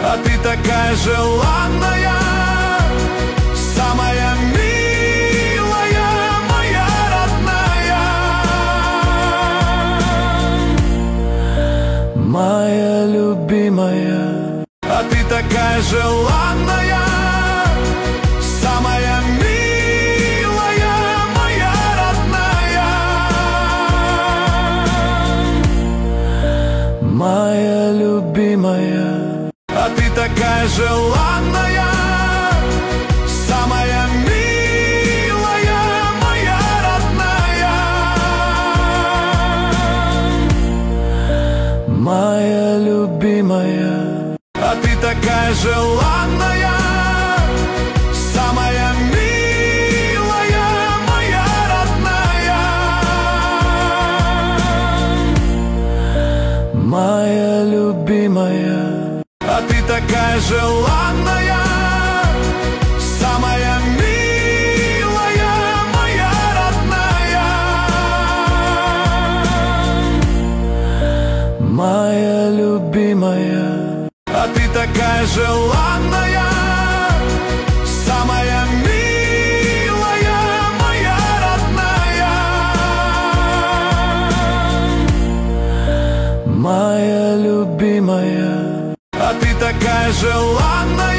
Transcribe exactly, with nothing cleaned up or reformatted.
а ты такая желанная, самая милая, моя родная, моя любимая. А ты такая желанная, самая милая, моя родная, моя любимая. А ты такая желанная, самая милая, моя родная, моя любимая. А ты такая желанная, самая милая, моя родная, моя любимая. А ты такая желанная, самая милая, моя родная, моя любимая. А ты такая желанная, самая милая, моя родная, моя любимая. А ты такая желанная.